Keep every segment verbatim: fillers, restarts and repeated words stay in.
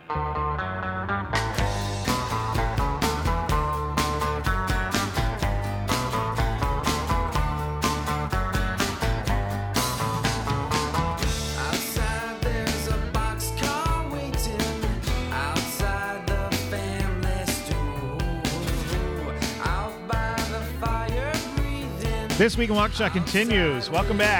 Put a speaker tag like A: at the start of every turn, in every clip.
A: This Week in Waukesha continues. Welcome back.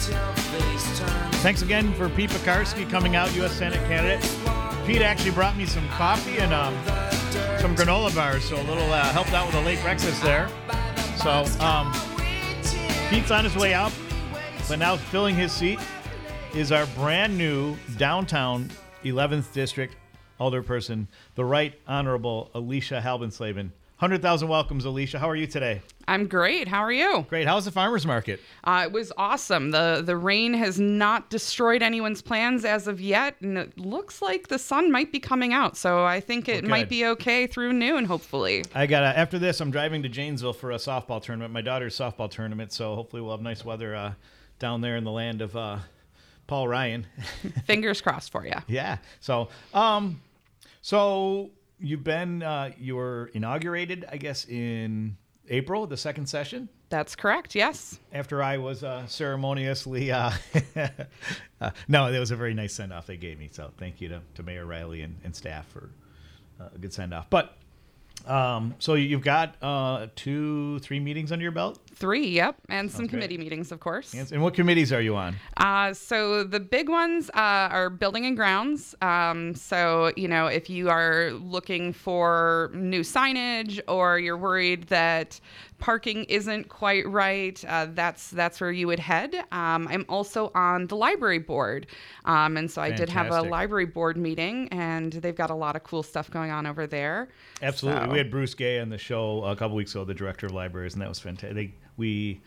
A: Thanks again for Pete Pekarsky coming out, U S Senate candidate. Pete actually brought me some coffee and um, some granola bars, so a little uh, helped out with a late breakfast there. So um, Pete's on his way out, but now filling his seat is our brand new downtown eleventh District Alderperson, the Right Honorable Alicia Halbenslavin. one hundred thousand welcomes, Alicia. How are you today?
B: I'm great. How are you?
A: Great. How's the farmers market?
B: Uh, it was awesome. The the rain has not destroyed anyone's plans as of yet, and it looks like the sun might be coming out. So I think it
A: Okay.
B: might be okay through noon, hopefully.
A: I got to after this, I'm driving to Janesville for a softball tournament, my daughter's softball tournament. So hopefully we'll have nice weather uh, down there in the land of uh, Paul Ryan.
B: Fingers crossed for you.
A: Yeah. So, um, so you've been uh, you were inaugurated, I guess, in April, the second session.
B: That's correct. Yes.
A: After I was uh, ceremoniously, uh, uh, no, it was a very nice send off they gave me. So thank you to, to Mayor Riley and, and staff for uh, a good send off. But um, so you've got uh, two, three meetings under your belt.
B: Three, yep, and some
A: Sounds great.
B: committee meetings, of course.
A: And, and what committees are you on?
B: Uh, so the big ones uh, are building and grounds. Um, so, you know, if you are looking for new signage or you're worried that parking isn't quite right, uh, that's that's where you would head. Um, I'm also on the library board. Um, and so I did have a
A: Fantastic.
B: library board meeting, and they've got a lot of cool stuff going on over there.
A: Absolutely.
B: So-
A: We had Bruce Gay on the show a couple weeks ago, the director of libraries, and that was fantastic. They, we,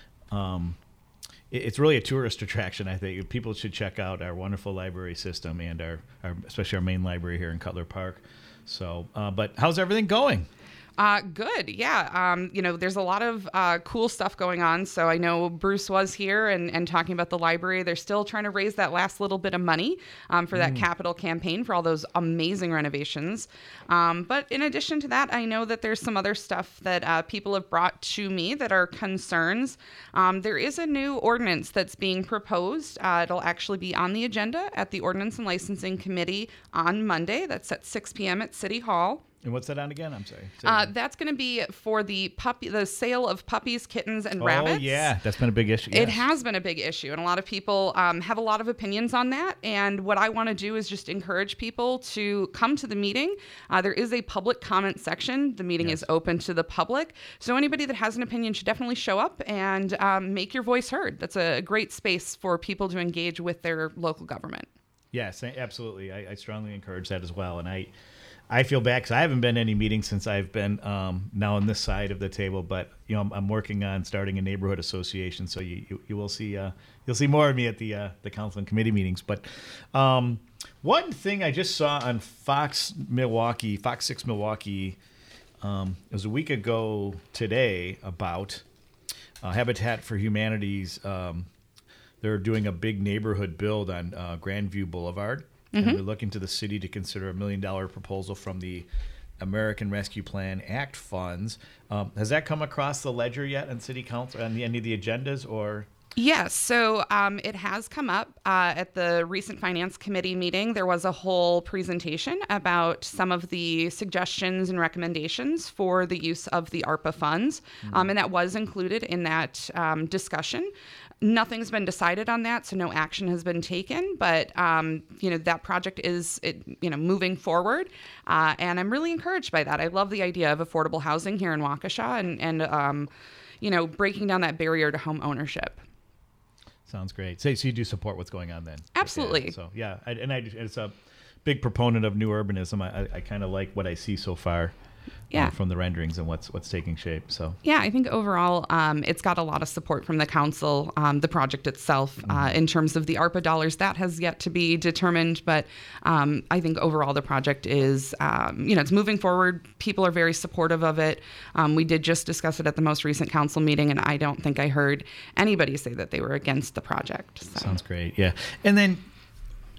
A: um, it- it's really a tourist attraction, I think. People should check out our wonderful library system and our, our especially our main library here in Cutler Park. So, uh, but how's everything going?
B: Uh, good. Yeah. Um, you know, there's a lot of uh, cool stuff going on. So I know Bruce was here and, and talking about the library. They're still trying to raise that last little bit of money um, for that capital campaign for all those amazing renovations. Um, but in addition to that, I know that there's some other stuff that uh, people have brought to me that are concerns. Um, there is a new ordinance that's being proposed. Uh, it'll actually be on the agenda at the Ordinance and Licensing Committee on Monday. That's at six p.m. at City Hall.
A: And what's that on again? I'm sorry. Say
B: Uh,
A: again.
B: that's going to be for the puppy, the sale of puppies, kittens, and
A: oh,
B: rabbits.
A: yeah. That's been a big issue.
B: It
A: yes.
B: has been a big issue, and a lot of people um, have a lot of opinions on that. And what I want to do is just encourage people to come to the meeting. Uh, there is a public comment section. The meeting
A: Yes.
B: is open to the public. So anybody that has an opinion should definitely show up and um, make your voice heard. That's a great space for people to engage with their local government.
A: Yes, absolutely. I, I strongly encourage that as well. And I, I feel bad because I haven't been to any meetings since I've been um, now on this side of the table. But you know, I'm, I'm working on starting a neighborhood association, so you you, you will see uh, you'll see more of me at the uh, the council and committee meetings. But um, one thing I just saw on Fox Milwaukee, Fox six Milwaukee, um, it was a week ago today about uh, Habitat for Humanity's. Um, they're doing a big neighborhood build on uh, Grandview Boulevard. And we're looking to the city to consider a million dollar proposal from the American Rescue Plan Act funds. Um, has that come across the ledger yet on city council, on the, any of the agendas, or?
B: Yes, so um, it has come up uh, at the recent Finance Committee meeting. There was a whole presentation about some of the suggestions and recommendations for the use of the ARPA funds, mm-hmm. um, and that was included in that um, discussion. Nothing's been decided on that, so no action has been taken. But um, you know, that project is it, you know moving forward, uh, and I'm really encouraged by that. I love the idea of affordable housing here in Waukesha, and and um, you know breaking down that barrier to home ownership.
A: Sounds great. So, so you do support what's going on then?
B: Absolutely.
A: Yeah, so yeah, I, and I, it's a big proponent of new urbanism. I, I, I kind of like what I see so far.
B: Yeah.
A: Um, from the renderings and what's what's taking shape. So
B: yeah, I think overall um, it's got a lot of support from the council. Um, the project itself, mm-hmm. uh, in terms of the ARPA dollars, that has yet to be determined. But um, I think overall the project is, um, you know, it's moving forward. People are very supportive of it. Um, we did just discuss it at the most recent council meeting, and I don't think I heard anybody say that they were against the project. So.
A: Sounds great. Yeah, and then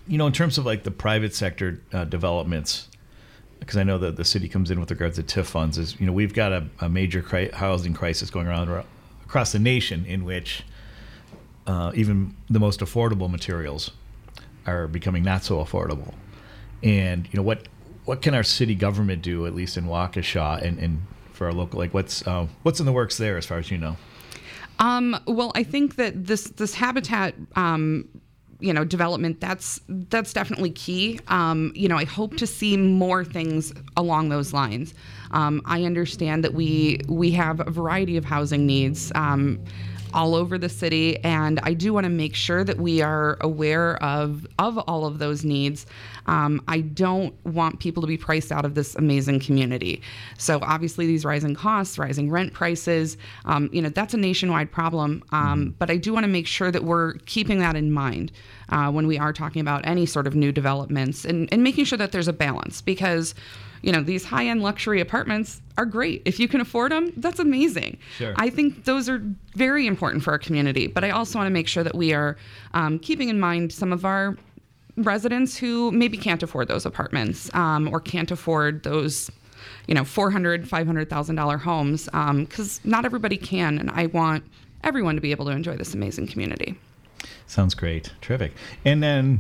A: you know, in terms of like the private sector uh, developments, because I know that the city comes in with regards to T I F funds, is, you know, we've got a, a major cri- housing crisis going around ar- across the nation in which uh, even the most affordable materials are becoming not so affordable. And, you know, what what can our city government do, at least in Waukesha, and, and for our local, like what's uh, what's in the works there as far as you know?
B: Um, well, I think that this this habitat, um, you know, development, that's that's definitely key. Um, you know, I hope to see more things along those lines. Um, I understand that we we have a variety of housing needs um, all over the city, and I do want to make sure that we are aware of of all of those needs. Um, I don't want people to be priced out of this amazing community. So obviously these rising costs, rising rent prices, um, you know, that's a nationwide problem. Um, mm-hmm. But I do want to make sure that we're keeping that in mind uh, when we are talking about any sort of new developments, and, and making sure that there's a balance, because you know, these high-end luxury apartments are great. If you can afford them, that's amazing.
A: Sure.
B: I think those are very important for our community, but I also want to make sure that we are um, keeping in mind some of our residents who maybe can't afford those apartments um, or can't afford those, you know, four hundred thousand dollars, five hundred thousand dollars homes, because um, not everybody can, and I want everyone to be able to enjoy this amazing community.
A: Sounds great. Terrific. And then,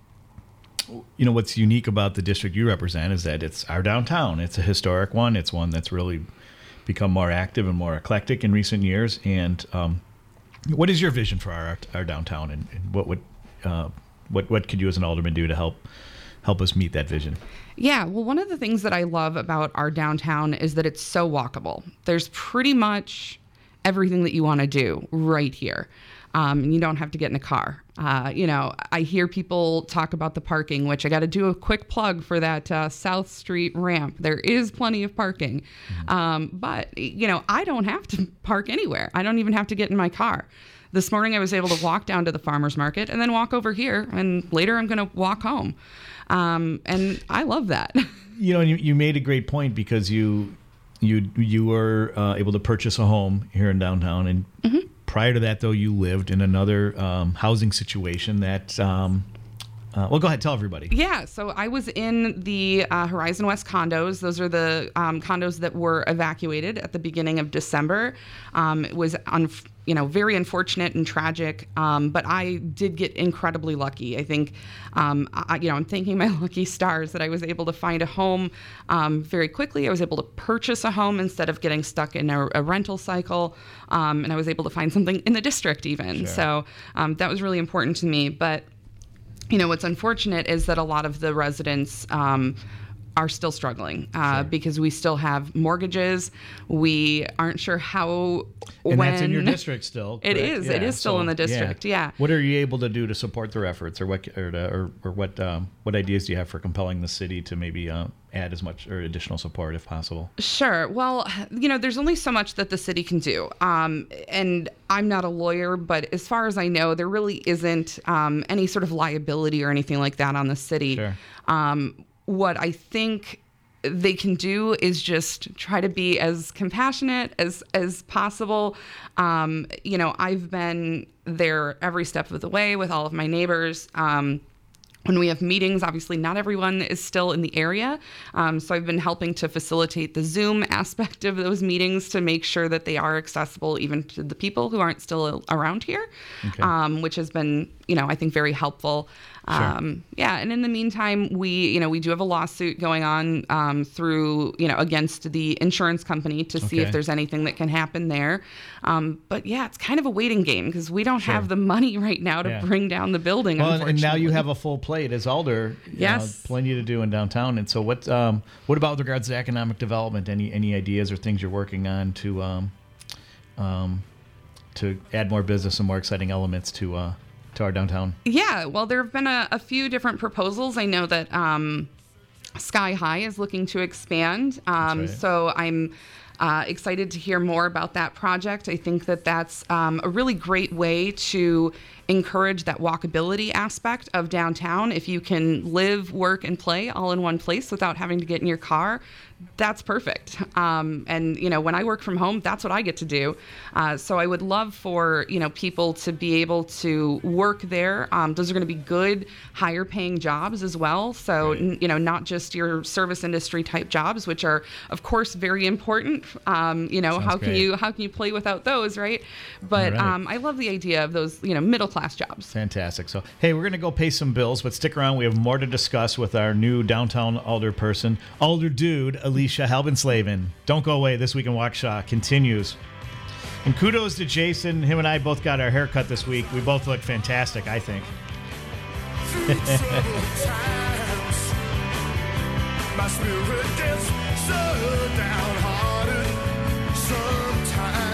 A: you know, what's unique about the district you represent is that it's our downtown. It's a historic one. It's one that's really become more active and more eclectic in recent years. And um, what is your vision for our our downtown, and, and what would uh, what what could you as an alderman do to help help us meet that vision?
B: Yeah, well, one of the things that I love about our downtown is that it's so walkable. There's pretty much everything that you want to do right here. Um, and you don't have to get in a car. Uh, you know, I hear people talk about the parking, which I got to do a quick plug for that uh, South Street ramp. There is plenty of parking. Mm-hmm. Um, but, you know, I don't have to park anywhere. I don't even have to get in my car. This morning I was able to walk down to the farmer's market and then walk over here, and later I'm going to walk home. Um, and I love that.
A: You know, you, you made a great point, because you you you were uh, able to purchase a home here in downtown, and mm-hmm. prior to that, though, you lived in another um, housing situation that, um, uh, well, go ahead, tell everybody.
B: Yeah, so I was in the uh, Horizon West condos. Those are the um, condos that were evacuated at the beginning of December. Um, it was, un- you know, very unfortunate and tragic, um, but I did get incredibly lucky. I think, um, I, you know, I'm thanking my lucky stars that I was able to find a home um, very quickly. I was able to purchase a home instead of getting stuck in a, a rental cycle, um, and I was able to find something in the district even.
A: Sure.
B: So um, that was really important to me. But you know, what's unfortunate is that a lot of the residents um, are still struggling uh, sure. because we still have mortgages. We aren't sure how,
A: and
B: when.
A: that's in your district still.
B: It
A: correct?
B: is.
A: Yeah.
B: It is still
A: so,
B: in the district. Yeah.
A: yeah. What are you able to do to support their efforts, or what, or, to, or, or what, um, what ideas do you have for compelling the city to maybe uh, add as much or additional support if possible?
B: Sure. Well, you know, there's only so much that the city can do. Um, and I'm not a lawyer, but as far as I know, there really isn't um, any sort of liability or anything like that on the city.
A: Sure.
B: Um, what I think they can do is just try to be as compassionate as as possible. Um, you know, I've been there every step of the way with all of my neighbors. Um, When we have meetings, obviously not everyone is still in the area. Um, so I've been helping to facilitate the Zoom aspect of those meetings to make sure that they are accessible even to the people who aren't still around here,
A: okay.
B: um, which has been, you know, I think very helpful.
A: Sure.
B: Um, yeah, and in the meantime, we, you know, we do have a lawsuit going on um, through, you know, against the insurance company to see
A: Okay.
B: if there's anything that can happen there. Um, but yeah, it's kind of a waiting game because we don't
A: Sure.
B: have the money right now to
A: Yeah.
B: bring down the building.
A: Well, and- and now you
B: unfortunately.
A: have a full plate as Alder. you
B: Yes.
A: know, plenty to do in downtown. And so, what um, what about with regards to economic development? Any any ideas or things you're working on to um, um, to add more business and more exciting elements to uh, to our downtown?
B: Yeah, well, there have been a, a few different proposals. I know that um, Sky High is looking to expand. Um,
A: right.
B: So I'm uh, excited to hear more about that project. I think that that's um, a really great way to encourage that walkability aspect of downtown. If you can live, work, and play all in one place without having to get in your car, that's perfect. Um, and, you know, when I work from home, that's what I get to do. Uh, so I would love for, you know, people to be able to work there. Um, those are going to be good, higher paying jobs as well. So,
A: Right.
B: n- you know, not just your service industry type jobs, which are, of course, very important. Um, you know,
A: Sounds
B: how can
A: great.
B: you how can you play without those, right? But
A: All right.
B: um, I love the idea of those, you know, middle class jobs.
A: Fantastic. So, hey, we're going to go pay some bills, but stick around. We have more to discuss with our new downtown Alder person, Alder dude, Alicia Halbenslavin. Don't go away. This Week in Waukesha continues. And kudos to Jason. Him and I both got our hair cut this week. We both look fantastic, I think.
C: Through troubled times, my spirit gets so downhearted sometimes.